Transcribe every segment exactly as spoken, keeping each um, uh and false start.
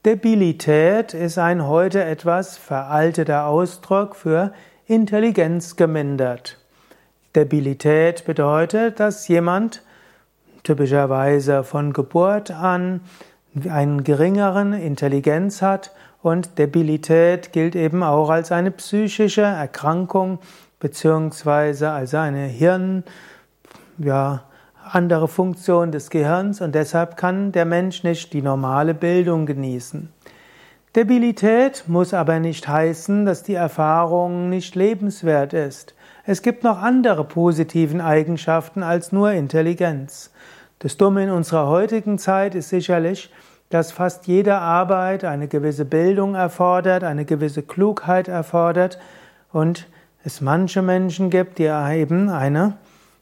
Debilität ist ein heute etwas veralteter Ausdruck für Intelligenz gemindert. Debilität bedeutet, dass jemand typischerweise von Geburt an einen geringeren Intelligenz hat, und Debilität gilt eben auch als eine psychische Erkrankung beziehungsweise als eine Hirn, ja, andere Funktion des Gehirns, und deshalb kann der Mensch nicht die normale Bildung genießen. Debilität muss aber nicht heißen, dass die Erfahrung nicht lebenswert ist. Es gibt noch andere positiven Eigenschaften als nur Intelligenz. Das Dumme in unserer heutigen Zeit ist sicherlich, dass fast jede Arbeit eine gewisse Bildung erfordert, eine gewisse Klugheit erfordert, und es manche Menschen gibt, die eben eine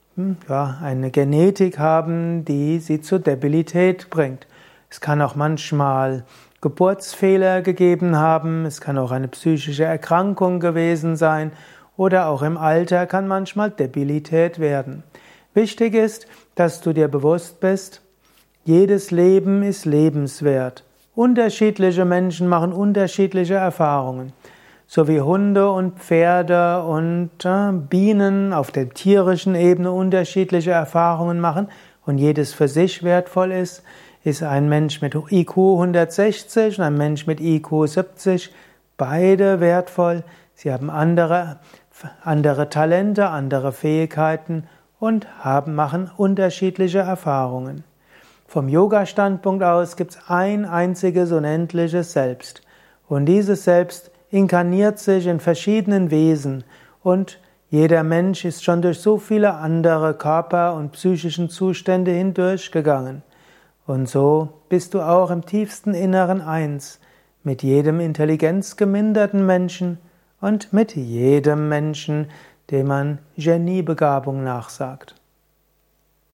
Ja, eine Genetik haben, die sie zur Debilität bringt. Es kann auch manchmal Geburtsfehler gegeben haben, es kann auch eine psychische Erkrankung gewesen sein, oder auch im Alter kann manchmal Debilität werden. Wichtig ist, dass du dir bewusst bist, jedes Leben ist lebenswert. Unterschiedliche Menschen machen unterschiedliche Erfahrungen. So wie Hunde und Pferde und äh, Bienen auf der tierischen Ebene unterschiedliche Erfahrungen machen und jedes für sich wertvoll ist, ist ein Mensch mit I Q hundertsechzig und ein Mensch mit I Q siebzig beide wertvoll. Sie haben andere, andere Talente, andere Fähigkeiten und haben, machen unterschiedliche Erfahrungen. Vom Yoga-Standpunkt aus gibt es ein einziges unendliches Selbst. Und dieses Selbst inkarniert sich in verschiedenen Wesen, und jeder Mensch ist schon durch so viele andere Körper und psychischen Zustände hindurchgegangen. Und so bist du auch im tiefsten Inneren eins mit jedem intelligenzgeminderten Menschen und mit jedem Menschen, dem man Geniebegabung nachsagt.